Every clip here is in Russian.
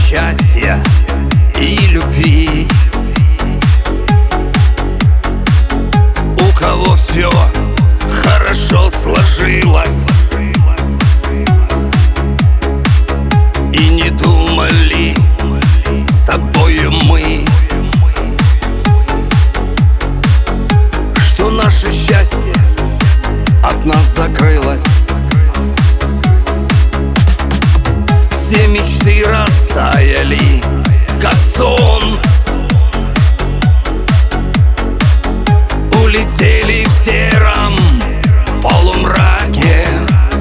счастья и любви. У кого все хорошо сложилось и не думали с тобою мы, что наше счастье от нас закрылось. Все мечты растаяли, как сон, улетели в сером полумраке.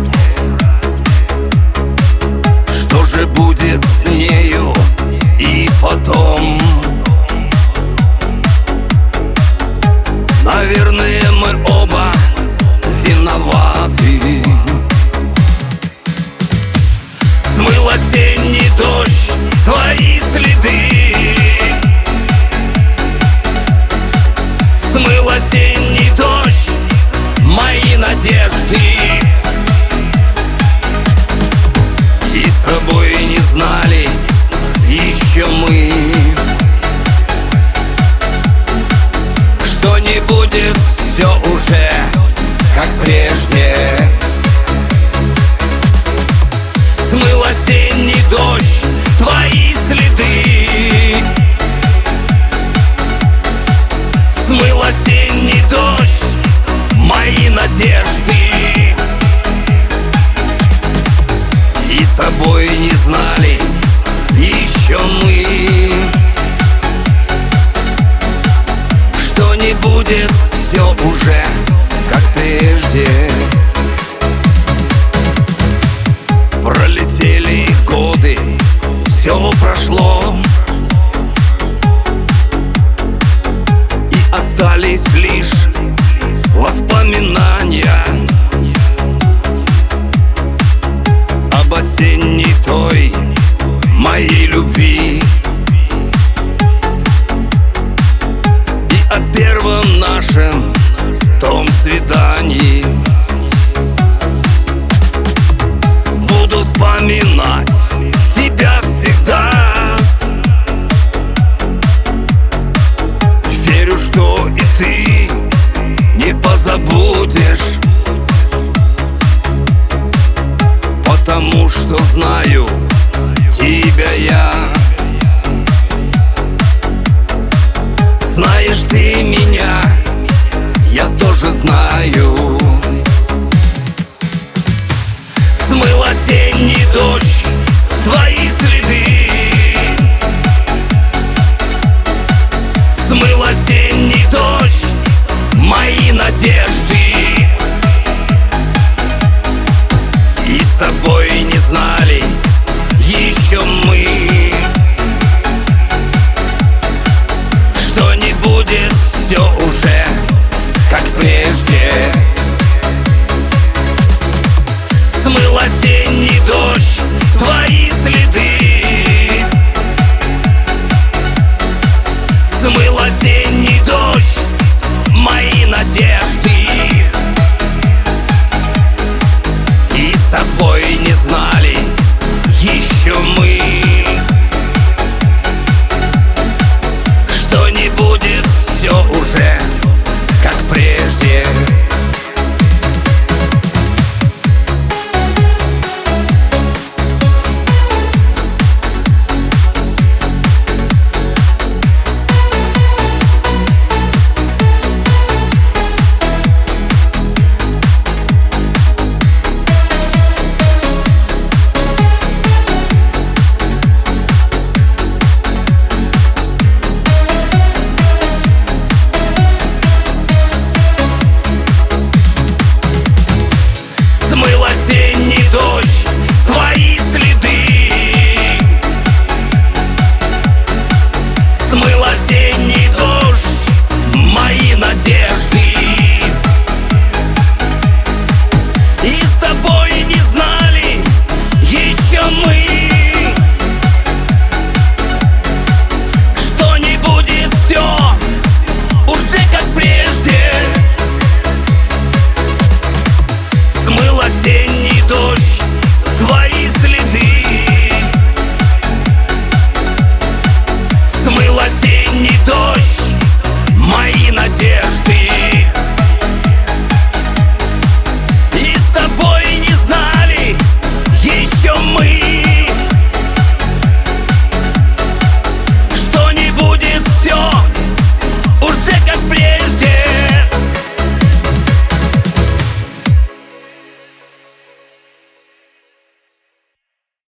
Что же будет с нею и потом? Наверное, мы оба виноваты. Смыл осенний дождь твои следы, смыл осенний дождь мои надежды. И с тобой не знали еще мы, что не будет все уже как прежде. Смыл осенний дождь твои следы, смыл осенний дождь мои надежды. И с тобой не знали еще мы, что не будет все уже как прежде. Пролетели годы, все прошло, и остались лишь воспоминания об осенней той моей любви и о первом нашем том свидании. Буду вспоминать тебя всегда, верю, что и ты не позабудешь, потому что знаю тебя я. Знаешь ты меня, я тоже знаю. Смыл осенний дождь твои следы, смыл осенний дождь мои надежды. И с тобой не знали еще мы,